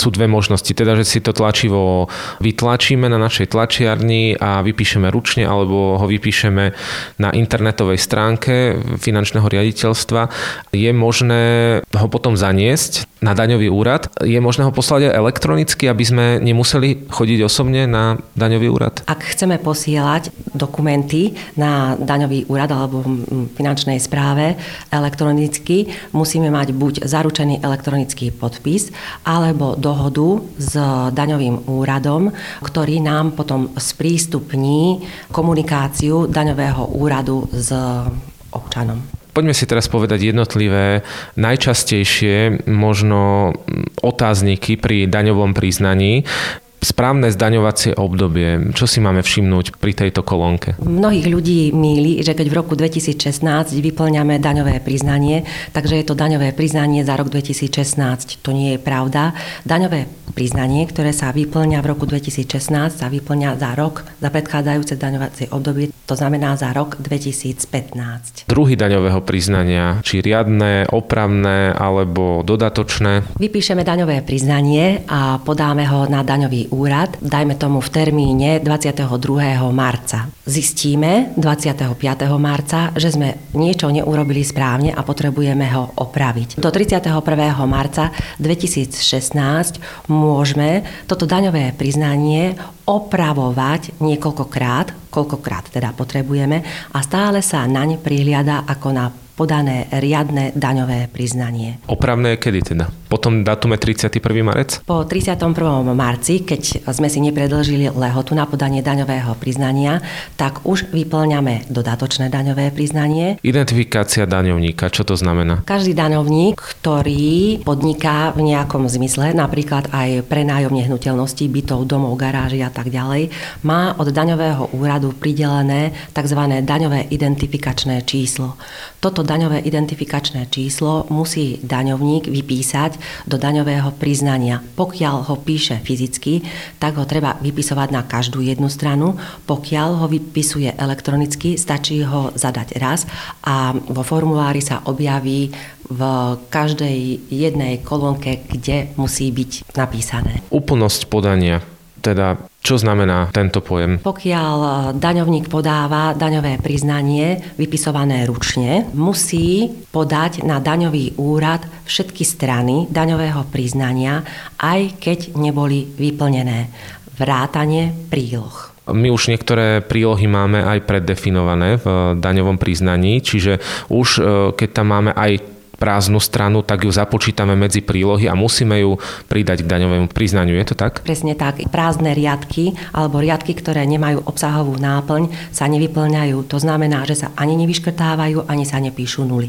sú dve možnosti, teda, že si to tlačivo vytlačíme na našej tlačiarni a vypíšeme ručne, alebo ho vypíšeme na internetovej stránke finančného riaditeľstva. Je možné ho potom zaniesť na daňový úrad. Je možné ho poslať aj elektronicky, aby sme nemuseli chodiť osobne na daňový úrad? Ak chceme posielať dokumenty na daňový úrad alebo finančnej správe elektronicky, musíme mať buď zaručený elektronický podpis alebo dohodu s daňovým úradom, ktorý nám potom sprístupní komunikáciu daňového úradu s občanom. Poďme si teraz povedať jednotlivé najčastejšie možno otázniky pri daňovom priznaní. Správne zdaňovacie obdobie. Čo si máme všimnúť pri tejto kolónke? Mnohých ľudí mýli, že keď v roku 2016 vyplňame daňové priznanie, takže je to daňové priznanie za rok 2016. To nie je pravda. Daňové priznanie, ktoré sa vyplňa v roku 2016, sa vyplňa za rok, za predchádzajúce daňovacie obdobie, to znamená za rok 2015. Druhy daňového priznania, či riadne, opravné alebo dodatočné? Vypíšeme daňové priznanie a podáme ho na daňový úrad, dajme tomu v termíne 22. marca. Zistíme 25. marca, že sme niečo neurobili správne a potrebujeme ho opraviť. Do 31. marca 2016 môžeme toto daňové priznanie opravovať niekoľkokrát, koľkokrát teda potrebujeme a stále sa naň prihliada ako na podané riadne daňové priznanie. Opravné kedy teda? Po tom datume 31. marec? Po 31. marci, keď sme si nepredĺžili lehotu na podanie daňového priznania, tak už vyplňame dodatočné daňové priznanie. Identifikácia daňovníka, čo to znamená? Každý daňovník, ktorý podniká v nejakom zmysle, napríklad aj prenájom nehnuteľností, bytov, domov, garáží a tak ďalej, má od daňového úradu pridelené tzv. Daňové identifikačné číslo. Toto daňové identifikačné číslo musí daňovník vypísať do daňového priznania. Pokiaľ ho píše fyzicky, tak ho treba vypisovať na každú jednu stranu. Pokiaľ ho vypisuje elektronicky, stačí ho zadať raz a vo formulári sa objaví v každej jednej kolónke, kde musí byť napísané. Úplnosť podania, teda čo znamená tento pojem? Pokiaľ daňovník podáva daňové priznanie vypisované ručne, musí podať na daňový úrad všetky strany daňového priznania, aj keď neboli vyplnené. Vrátane príloh. My už niektoré prílohy máme aj preddefinované v daňovom priznaní, čiže už keď tam máme aj prázdnu stranu, tak ju započítame medzi prílohy a musíme ju pridať k daňovému priznaniu. Je to tak? Presne tak. Prázdne riadky alebo riadky, ktoré nemajú obsahovú náplň, sa nevyplňajú. To znamená, že sa ani nevyškrtávajú, ani sa nepíšu nuly.